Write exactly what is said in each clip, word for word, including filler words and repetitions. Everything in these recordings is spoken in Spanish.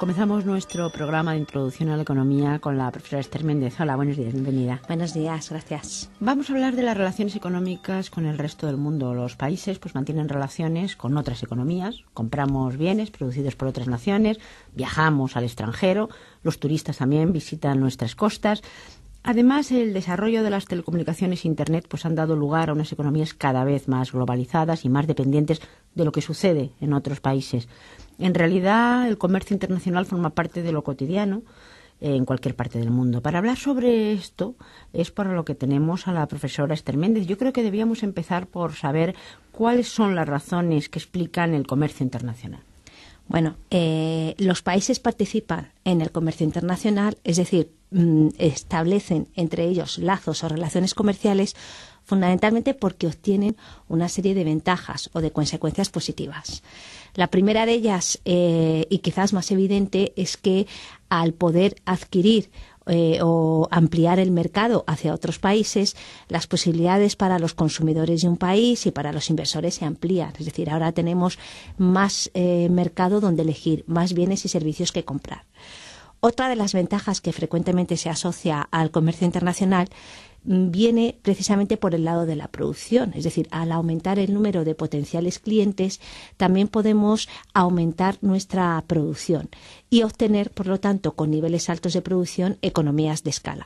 Comenzamos nuestro programa de introducción a la economía con la profesora Esther Méndez. Hola, buenos días, bienvenida. Buenos días, gracias. Vamos a hablar de las relaciones económicas con el resto del mundo. Los países pues mantienen relaciones con otras economías, compramos bienes producidos por otras naciones, viajamos al extranjero, los turistas también visitan nuestras costas. Además, el desarrollo de las telecomunicaciones e Internet pues han dado lugar a unas economías cada vez más globalizadas y más dependientes de lo que sucede en otros países. En realidad, el comercio internacional forma parte de lo cotidiano eh, en cualquier parte del mundo. Para hablar sobre esto es para lo que tenemos a la profesora Esther Méndez. Yo creo que debíamos empezar por saber cuáles son las razones que explican el comercio internacional. Bueno, eh, los países participan en el comercio internacional, es decir, establecen entre ellos lazos o relaciones comerciales fundamentalmente porque obtienen una serie de ventajas o de consecuencias positivas. La primera de ellas, eh, y quizás más evidente, es que al poder adquirir eh, o ampliar el mercado hacia otros países, las posibilidades para los consumidores de un país y para los inversores se amplían. Es decir, ahora tenemos más eh, mercado donde elegir, más bienes y servicios que comprar. Otra de las ventajas que frecuentemente se asocia al comercio internacional viene precisamente por el lado de la producción. Es decir, al aumentar el número de potenciales clientes, también podemos aumentar nuestra producción y obtener, por lo tanto, con niveles altos de producción, economías de escala.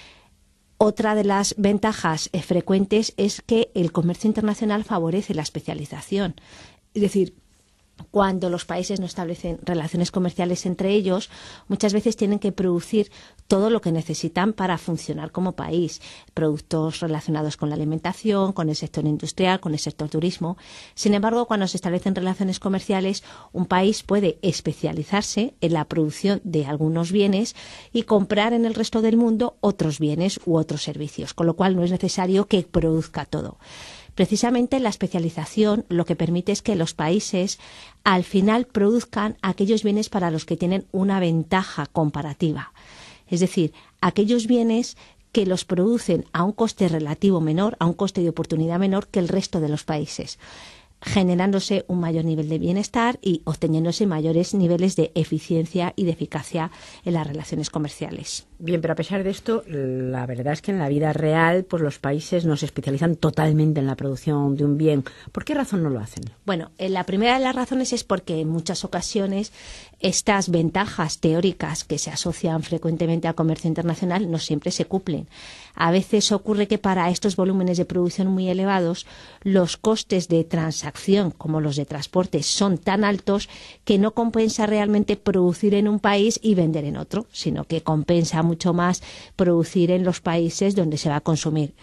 Otra de las ventajas eh, frecuentes es que el comercio internacional favorece la especialización. Es decir, cuando los países no establecen relaciones comerciales entre ellos, muchas veces tienen que producir todo lo que necesitan para funcionar como país. Productos relacionados con la alimentación, con el sector industrial, con el sector turismo. Sin embargo, cuando se establecen relaciones comerciales, un país puede especializarse en la producción de algunos bienes y comprar en el resto del mundo otros bienes u otros servicios, con lo cual no es necesario que produzca todo. Precisamente la especialización lo que permite es que los países al final produzcan aquellos bienes para los que tienen una ventaja comparativa. Es decir, aquellos bienes que los producen a un coste relativo menor, a un coste de oportunidad menor que el resto de los países, generándose un mayor nivel de bienestar y obteniéndose mayores niveles de eficiencia y de eficacia en las relaciones comerciales. Bien, pero a pesar de esto, la verdad es que en la vida real pues los países no se especializan totalmente en la producción de un bien. ¿Por qué razón no lo hacen? Bueno, la primera de las razones es porque en muchas ocasiones estas ventajas teóricas que se asocian frecuentemente al comercio internacional no siempre se cumplen. A veces ocurre que para estos volúmenes de producción muy elevados, los costes de transacción, como los de transporte, son tan altos que no compensa realmente producir en un país y vender en otro, sino que compensa mucho más producir en los países donde se va a consumir.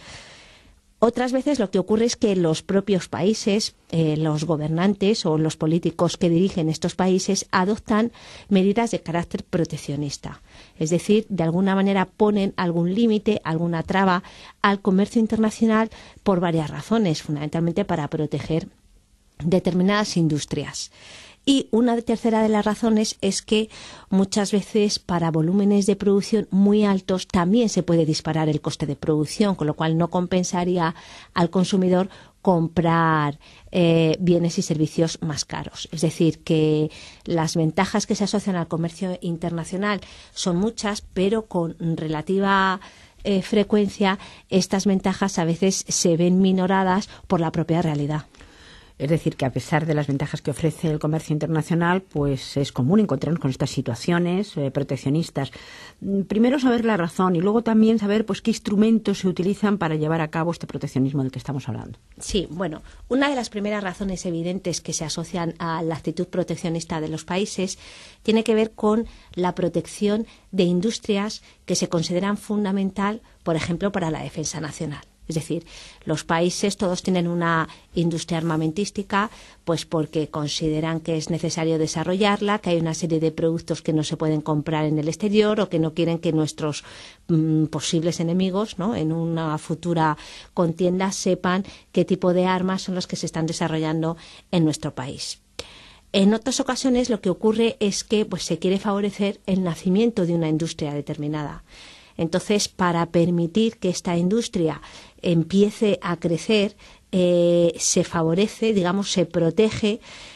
Otras veces lo que ocurre es que los propios países, eh, los gobernantes o los políticos que dirigen estos países adoptan medidas de carácter proteccionista. Es decir, de alguna manera ponen algún límite, alguna traba al comercio internacional por varias razones, fundamentalmente para proteger determinadas industrias. Y una tercera de las razones es que muchas veces para volúmenes de producción muy altos también se puede disparar el coste de producción, con lo cual no compensaría al consumidor comprar eh, bienes y servicios más caros. Es decir, que las ventajas que se asocian al comercio internacional son muchas, pero con relativa eh, frecuencia estas ventajas a veces se ven minoradas por la propia realidad. Es decir, que a pesar de las ventajas que ofrece el comercio internacional, pues es común encontrarnos con estas situaciones eh, proteccionistas. Primero saber la razón y luego también saber pues qué instrumentos se utilizan para llevar a cabo este proteccionismo del que estamos hablando. Sí, bueno, una de las primeras razones evidentes que se asocian a la actitud proteccionista de los países tiene que ver con la protección de industrias que se consideran fundamental, por ejemplo, para la defensa nacional. Es decir, los países todos tienen una industria armamentística, pues porque consideran que es necesario desarrollarla, que hay una serie de productos que no se pueden comprar en el exterior o que no quieren que nuestros mm, posibles enemigos, ¿no?, en una futura contienda sepan qué tipo de armas son las que se están desarrollando en nuestro país. En otras ocasiones lo que ocurre es que pues, se quiere favorecer el nacimiento de una industria determinada. Entonces, para permitir que esta industria empiece a crecer, eh, se favorece, digamos, se protege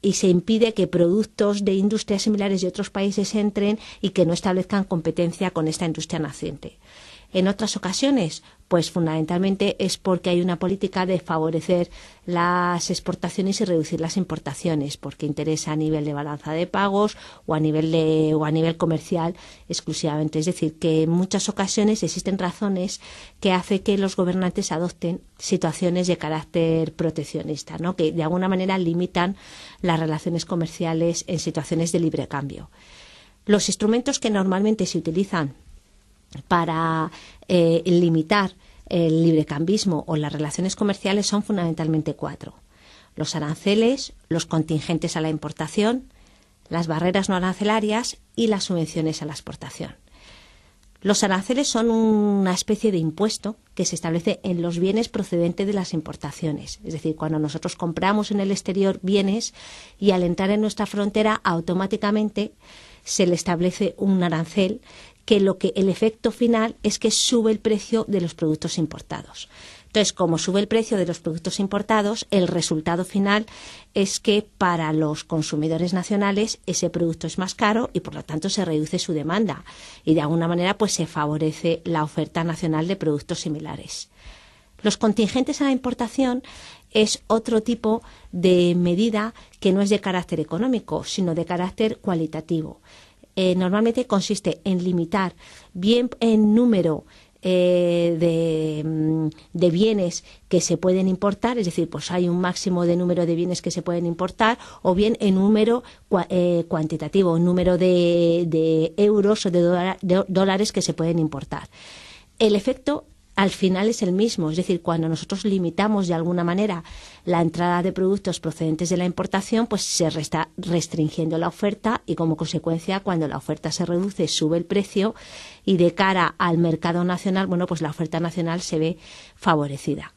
y se impide que productos de industrias similares de otros países entren y que no establezcan competencia con esta industria naciente. En otras ocasiones, pues fundamentalmente es porque hay una política de favorecer las exportaciones y reducir las importaciones, porque interesa a nivel de balanza de pagos o a nivel de, o a nivel comercial exclusivamente. Es decir, que en muchas ocasiones existen razones que hacen que los gobernantes adopten situaciones de carácter proteccionista, ¿no?, que de alguna manera limitan las relaciones comerciales en situaciones de libre cambio. Los instrumentos que normalmente se utilizan para eh, limitar el librecambismo o las relaciones comerciales son fundamentalmente cuatro: los aranceles, los contingentes a la importación, las barreras no arancelarias y las subvenciones a la exportación. Los aranceles son una especie de impuesto que se establece en los bienes procedentes de las importaciones. Es decir, cuando nosotros compramos en el exterior bienes y al entrar en nuestra frontera automáticamente se le establece un arancel que lo que el efecto final es que sube el precio de los productos importados. Entonces, como sube el precio de los productos importados, el resultado final es que para los consumidores nacionales ese producto es más caro y por lo tanto se reduce su demanda y de alguna manera pues se favorece la oferta nacional de productos similares. Los contingentes a la importación es otro tipo de medida que no es de carácter económico, sino de carácter cualitativo. Eh, normalmente consiste en limitar bien en número eh, de, de bienes que se pueden importar, es decir, pues hay un máximo de número de bienes que se pueden importar, o bien en número eh, cuantitativo, en número de, de euros o de, dola, de dólares que se pueden importar. El efecto al final es el mismo, es decir, cuando nosotros limitamos de alguna manera la entrada de productos procedentes de la importación, pues se está restringiendo la oferta y como consecuencia cuando la oferta se reduce sube el precio y de cara al mercado nacional, bueno, pues la oferta nacional se ve favorecida.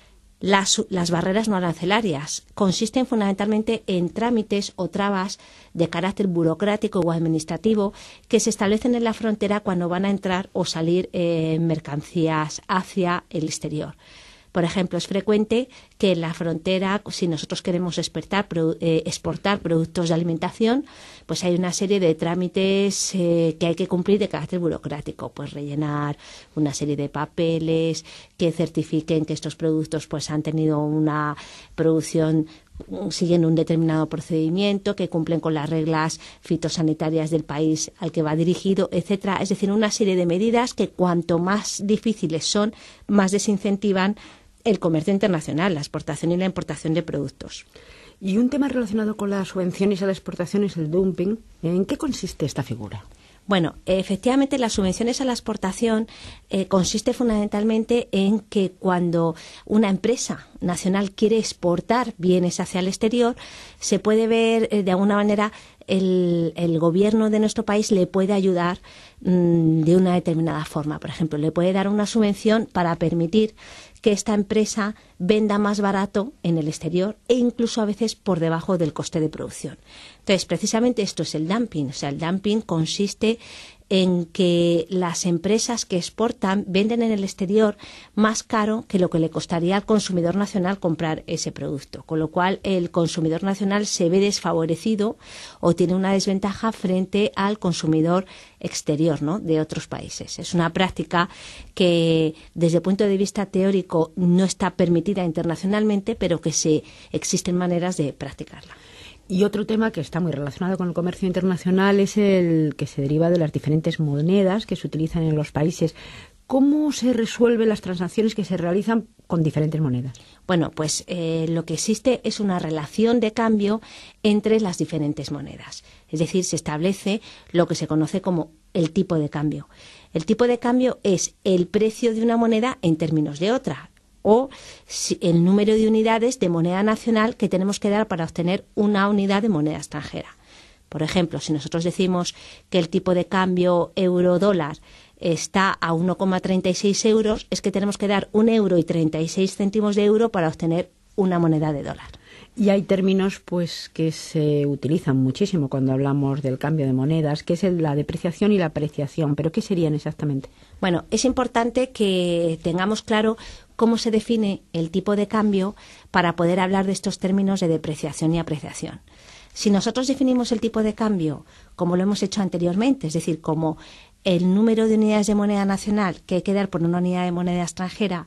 Las, las barreras no arancelarias consisten fundamentalmente en trámites o trabas de carácter burocrático o administrativo que se establecen en la frontera cuando van a entrar o salir eh, mercancías hacia el exterior. Por ejemplo, es frecuente que en la frontera, si nosotros queremos exportar, eh, exportar productos de alimentación, pues hay una serie de trámites eh, que hay que cumplir de carácter burocrático, pues rellenar una serie de papeles que certifiquen que estos productos pues han tenido una producción siguiendo un determinado procedimiento, que cumplen con las reglas fitosanitarias del país al que va dirigido, etcétera. Es decir, una serie de medidas que cuanto más difíciles son, más desincentivan el comercio internacional, la exportación y la importación de productos. Y un tema relacionado con las subvenciones a la exportación es el dumping. ¿En qué consiste esta figura? Bueno, efectivamente las subvenciones a la exportación eh, consiste fundamentalmente en que cuando una empresa nacional quiere exportar bienes hacia el exterior, se puede ver eh, de alguna manera el, el gobierno de nuestro país le puede ayudar mmm, de una determinada forma. Por ejemplo, le puede dar una subvención para permitir que esta empresa venda más barato en el exterior e incluso a veces por debajo del coste de producción. Entonces, precisamente esto es el dumping. O sea, el dumping consiste en que las empresas que exportan venden en el exterior más caro que lo que le costaría al consumidor nacional comprar ese producto, con lo cual el consumidor nacional se ve desfavorecido o tiene una desventaja frente al consumidor exterior, ¿no?, de otros países. Es una práctica que desde el punto de vista teórico no está permitida internacionalmente, pero que se existen maneras de practicarla. Y otro tema que está muy relacionado con el comercio internacional es el que se deriva de las diferentes monedas que se utilizan en los países. ¿Cómo se resuelven las transacciones que se realizan con diferentes monedas? Bueno, pues eh, lo que existe es una relación de cambio entre las diferentes monedas. Es decir, se establece lo que se conoce como el tipo de cambio. El tipo de cambio es el precio de una moneda en términos de otra, o el número de unidades de moneda nacional que tenemos que dar para obtener una unidad de moneda extranjera. Por ejemplo, si nosotros decimos que el tipo de cambio euro-dólar está a uno coma treinta y seis euros, es que tenemos que dar un euro y treinta y seis céntimos de euro para obtener una moneda de dólar. Y hay términos pues que se utilizan muchísimo cuando hablamos del cambio de monedas, que es el, la depreciación y la apreciación. ¿Pero qué serían exactamente? Bueno, es importante que tengamos claro cómo se define el tipo de cambio para poder hablar de estos términos de depreciación y apreciación. Si nosotros definimos el tipo de cambio como lo hemos hecho anteriormente, es decir, como el número de unidades de moneda nacional que hay que dar por una unidad de moneda extranjera,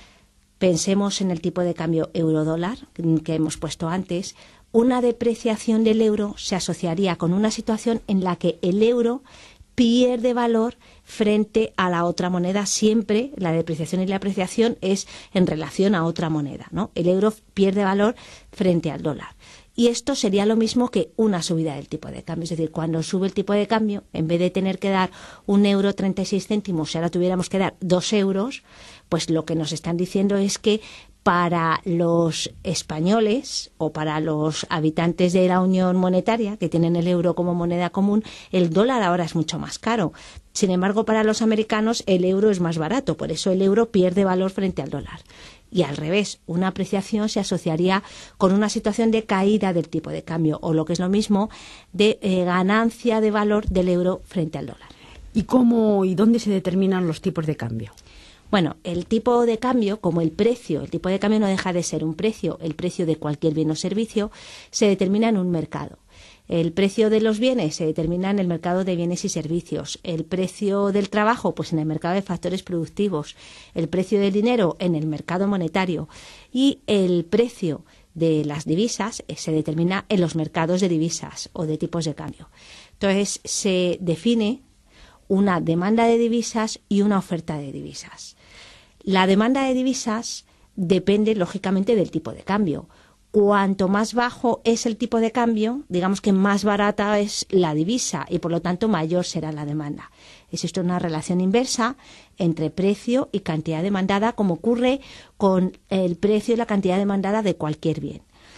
pensemos en el tipo de cambio euro-dólar que hemos puesto antes, una depreciación del euro se asociaría con una situación en la que el euro pierde valor frente a la otra moneda. Siempre la depreciación y la apreciación es en relación a otra moneda, ¿no? El euro pierde valor frente al dólar. Y esto sería lo mismo que una subida del tipo de cambio. Es decir, cuando sube el tipo de cambio, en vez de tener que dar un euro treinta y seis céntimos, si ahora tuviéramos que dar dos euros, pues lo que nos están diciendo es que para los españoles o para los habitantes de la Unión Monetaria, que tienen el euro como moneda común, el dólar ahora es mucho más caro. Sin embargo, para los americanos el euro es más barato, por eso el euro pierde valor frente al dólar. Y al revés, una apreciación se asociaría con una situación de caída del tipo de cambio, o lo que es lo mismo, de eh, ganancia de valor del euro frente al dólar. ¿Y cómo y dónde se determinan los tipos de cambio? Bueno, el tipo de cambio, como el precio, el tipo de cambio no deja de ser un precio, el precio de cualquier bien o servicio, se determina en un mercado. El precio de los bienes se determina en el mercado de bienes y servicios. El precio del trabajo, pues en el mercado de factores productivos. El precio del dinero en el mercado monetario. Y el precio de las divisas eh, se determina en los mercados de divisas o de tipos de cambio. Entonces, se define una demanda de divisas y una oferta de divisas. La demanda de divisas depende, lógicamente, del tipo de cambio. Cuanto más bajo es el tipo de cambio, digamos que más barata es la divisa y, por lo tanto, mayor será la demanda. Existe una relación inversa entre precio y cantidad demandada, como ocurre con el precio y la cantidad demandada de cualquier bien.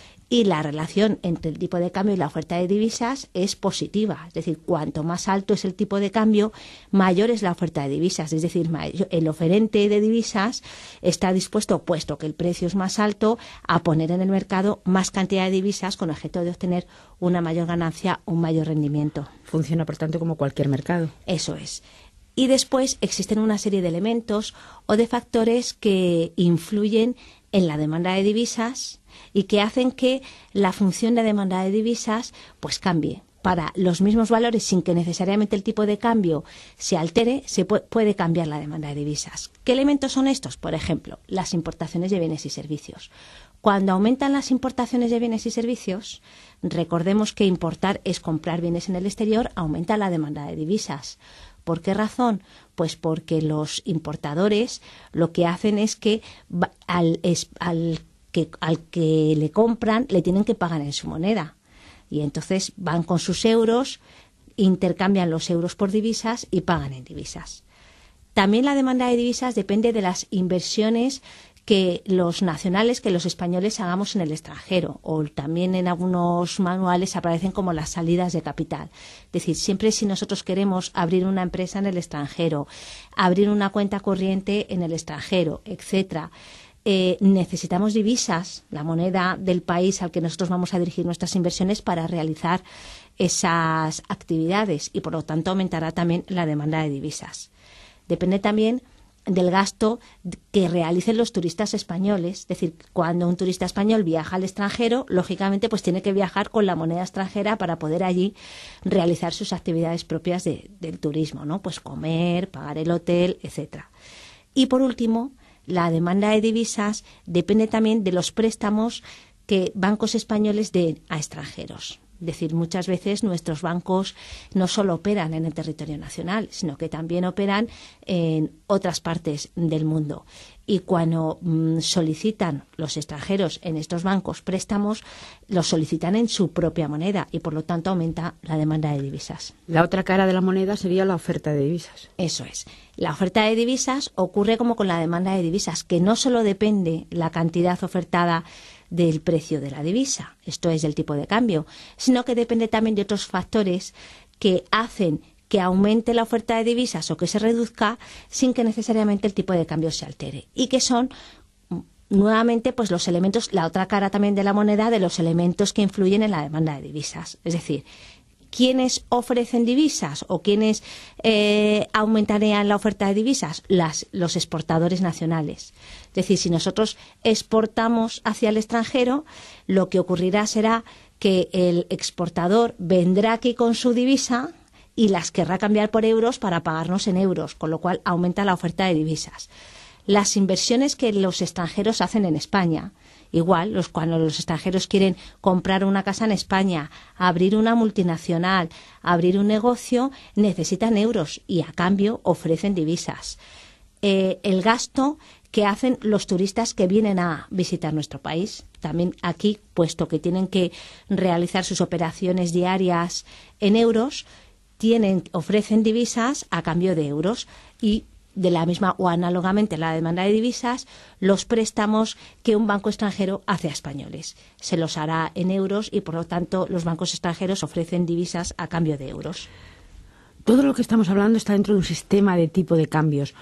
Y la relación entre el tipo de cambio y la oferta de divisas es positiva. Es decir, cuanto más alto es el tipo de cambio, mayor es la oferta de divisas. Es decir, el oferente de divisas está dispuesto, puesto que el precio es más alto, a poner en el mercado más cantidad de divisas con objeto de obtener una mayor ganancia, un mayor rendimiento. Funciona, por tanto, como cualquier mercado. Eso es. Y después existen una serie de elementos o de factores que influyen en la demanda de divisas y que hacen que la función de demanda de divisas pues cambie. Para los mismos valores, sin que necesariamente el tipo de cambio se altere, se puede, puede cambiar la demanda de divisas. ¿Qué elementos son estos? Por ejemplo, las importaciones de bienes y servicios. Cuando aumentan las importaciones de bienes y servicios, recordemos que importar es comprar bienes en el exterior, aumenta la demanda de divisas. ¿Por qué razón? Pues porque los importadores lo que hacen es que al, es, al, que al que le compran le tienen que pagar en su moneda. Y entonces van con sus euros, intercambian los euros por divisas y pagan en divisas. También la demanda de divisas depende de las inversiones que los nacionales, que los españoles hagamos en el extranjero, o también en algunos manuales aparecen como las salidas de capital. Es decir, siempre si nosotros queremos abrir una empresa en el extranjero, abrir una cuenta corriente en el extranjero, etcétera, eh, necesitamos divisas, la moneda del país al que nosotros vamos a dirigir nuestras inversiones para realizar esas actividades y, por lo tanto, aumentará también la demanda de divisas. Depende también del gasto que realicen los turistas españoles. Es decir, cuando un turista español viaja al extranjero, lógicamente pues tiene que viajar con la moneda extranjera para poder allí realizar sus actividades propias de, del turismo, ¿no? Pues comer, pagar el hotel, etcétera. Y por último, la demanda de divisas depende también de los préstamos que bancos españoles den a extranjeros. Es decir, muchas veces nuestros bancos no solo operan en el territorio nacional, sino que también operan en otras partes del mundo. Y cuando mmm, solicitan los extranjeros en estos bancos préstamos, los solicitan en su propia moneda y, por lo tanto, aumenta la demanda de divisas. La otra cara de la moneda sería la oferta de divisas. Eso es. La oferta de divisas ocurre como con la demanda de divisas, que no solo depende la cantidad ofertada del precio de la divisa, esto es del tipo de cambio, sino que depende también de otros factores que hacen que aumente la oferta de divisas o que se reduzca sin que necesariamente el tipo de cambio se altere, y que son nuevamente pues los elementos, la otra cara también de la moneda, de los elementos que influyen en la demanda de divisas. Es decir, ¿quiénes ofrecen divisas o quiénes eh, aumentarían la oferta de divisas? Las, los exportadores nacionales. Es decir, si nosotros exportamos hacia el extranjero, lo que ocurrirá será que el exportador vendrá aquí con su divisa y las querrá cambiar por euros para pagarnos en euros, con lo cual aumenta la oferta de divisas. Las inversiones que los extranjeros hacen en España, igual, los, cuando los extranjeros quieren comprar una casa en España, abrir una multinacional, abrir un negocio, necesitan euros y a cambio ofrecen divisas. Eh, el gasto que hacen los turistas que vienen a visitar nuestro país. También aquí, puesto que tienen que realizar sus operaciones diarias en euros, tienen, ofrecen divisas a cambio de euros y de la misma o análogamente la demanda de divisas, los préstamos que un banco extranjero hace a españoles. Se los hará en euros y, por lo tanto, los bancos extranjeros ofrecen divisas a cambio de euros. Todo lo que estamos hablando está dentro de un sistema de tipo de cambios.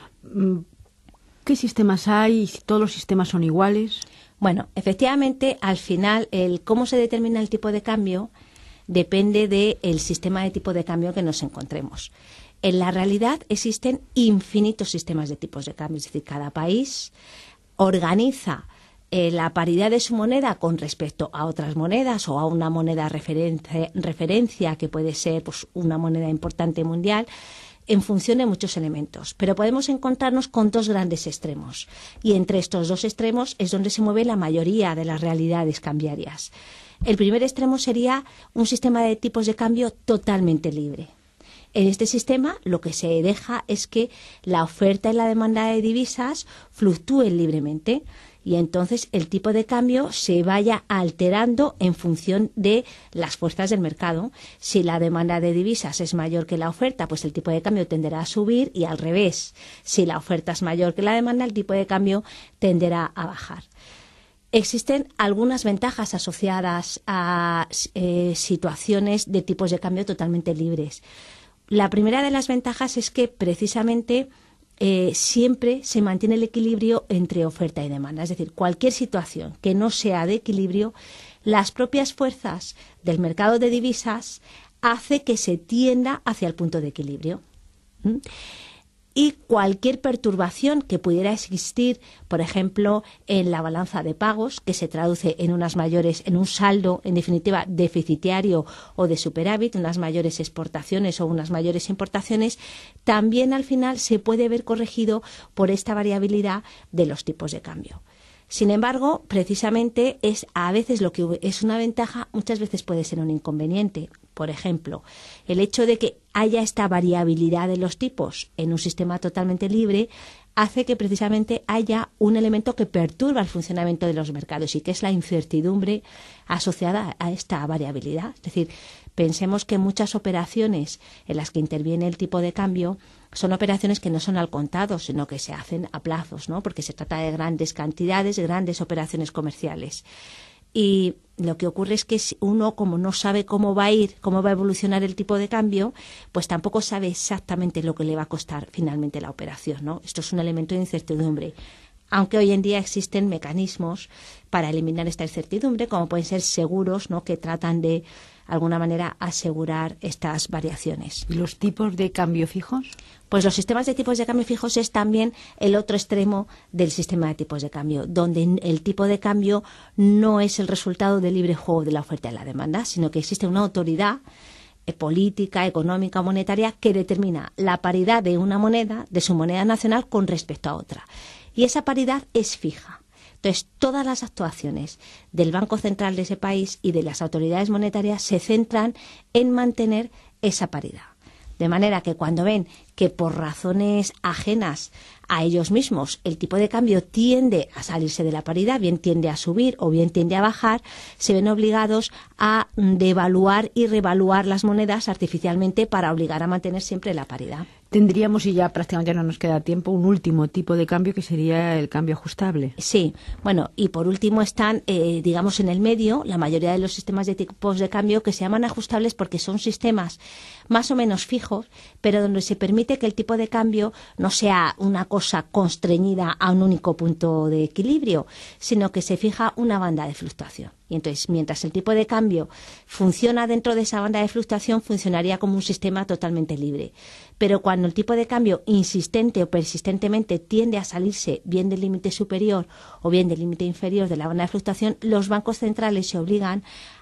¿Qué sistemas hay? ¿Todos los sistemas son iguales? Bueno, efectivamente, al final, el cómo se determina el tipo de cambio depende del sistema de tipo de cambio que nos encontremos. En la realidad existen infinitos sistemas de tipos de cambio, es decir, cada país organiza eh, la paridad de su moneda con respecto a otras monedas o a una moneda referencia, referencia que puede ser pues, una moneda importante mundial, en función de muchos elementos. Pero podemos encontrarnos con dos grandes extremos y entre estos dos extremos es donde se mueve la mayoría de las realidades cambiarias. El primer extremo sería un sistema de tipos de cambio totalmente libre. En este sistema lo que se deja es que la oferta y la demanda de divisas fluctúen libremente y entonces el tipo de cambio se vaya alterando en función de las fuerzas del mercado. Si la demanda de divisas es mayor que la oferta, pues el tipo de cambio tenderá a subir y al revés. Si la oferta es mayor que la demanda, el tipo de cambio tenderá a bajar. Existen algunas ventajas asociadas a eh, situaciones de tipos de cambio totalmente libres. La primera de las ventajas es que precisamente eh, siempre se mantiene el equilibrio entre oferta y demanda. Es decir, cualquier situación que no sea de equilibrio, las propias fuerzas del mercado de divisas hace que se tienda hacia el punto de equilibrio. ¿Mm? Y cualquier perturbación que pudiera existir, por ejemplo, en la balanza de pagos, que se traduce en unas mayores, en un saldo, en definitiva, deficitario o de superávit, unas mayores exportaciones o unas mayores importaciones, también al final se puede ver corregido por esta variabilidad de los tipos de cambio. Sin embargo, precisamente es a veces lo que es una ventaja, muchas veces puede ser un inconveniente. Por ejemplo, el hecho de que haya esta variabilidad de los tipos en un sistema totalmente libre hace que precisamente haya un elemento que perturba el funcionamiento de los mercados y que es la incertidumbre asociada a esta variabilidad. Es decir, pensemos que muchas operaciones en las que interviene el tipo de cambio son operaciones que no son al contado, sino que se hacen a plazos, ¿no? Porque se trata de grandes cantidades, grandes operaciones comerciales. Y lo que ocurre es que uno, como no sabe cómo va a ir, cómo va a evolucionar el tipo de cambio, pues tampoco sabe exactamente lo que le va a costar finalmente la operación, ¿no? Esto es un elemento de incertidumbre. Aunque hoy en día existen mecanismos para eliminar esta incertidumbre, como pueden ser seguros, ¿no? Que tratan de, de alguna manera, asegurar estas variaciones. ¿Y los tipos de cambio fijos? Pues los sistemas de tipos de cambio fijos es también el otro extremo del sistema de tipos de cambio, donde el tipo de cambio no es el resultado del libre juego de la oferta y la demanda, sino que existe una autoridad eh, política, económica, monetaria que determina la paridad de una moneda, de su moneda nacional, con respecto a otra. Y esa paridad es fija. Entonces, todas las actuaciones del Banco Central de ese país y de las autoridades monetarias se centran en mantener esa paridad. De manera que cuando ven que por razones ajenas a ellos mismos el tipo de cambio tiende a salirse de la paridad, bien tiende a subir o bien tiende a bajar, se ven obligados a devaluar y revaluar las monedas artificialmente para obligar a mantener siempre la paridad. Tendríamos, y ya prácticamente no nos queda tiempo, un último tipo de cambio que sería el cambio ajustable. Sí, bueno, y por último están, eh, digamos, en el medio, la mayoría de los sistemas de tipos de cambio que se llaman ajustables porque son sistemas más o menos fijos, pero donde se permite que el tipo de cambio no sea una cosa constreñida a un único punto de equilibrio, sino que se fija una banda de fluctuación. Y entonces, mientras el tipo de cambio funciona dentro de esa banda de fluctuación, funcionaría como un sistema totalmente libre. Pero cuando el tipo de cambio insistente o persistentemente tiende a salirse bien del límite superior o bien del límite inferior de la banda de fluctuación, los bancos centrales se obligan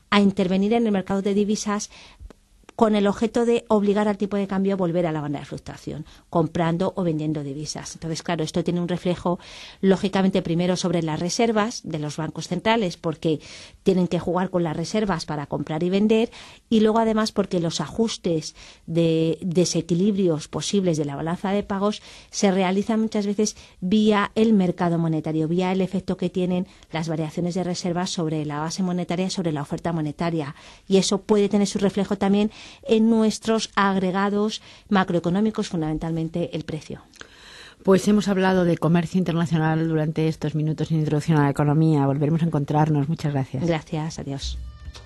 a intervenir en el mercado de divisas con el objeto de obligar al tipo de cambio a volver a la banda de fluctuación, comprando o vendiendo divisas. Entonces, claro, esto tiene un reflejo, lógicamente, primero sobre las reservas de los bancos centrales, porque tienen que jugar con las reservas para comprar y vender, y luego, además, porque los ajustes de desequilibrios posibles de la balanza de pagos se realizan muchas veces vía el mercado monetario, vía el efecto que tienen las variaciones de reservas sobre la base monetaria y sobre la oferta monetaria. Y eso puede tener su reflejo también en nuestros agregados macroeconómicos, fundamentalmente el precio. Pues hemos hablado de comercio internacional durante estos minutos de introducción a la economía. Volveremos a encontrarnos. Muchas gracias. Gracias, adiós.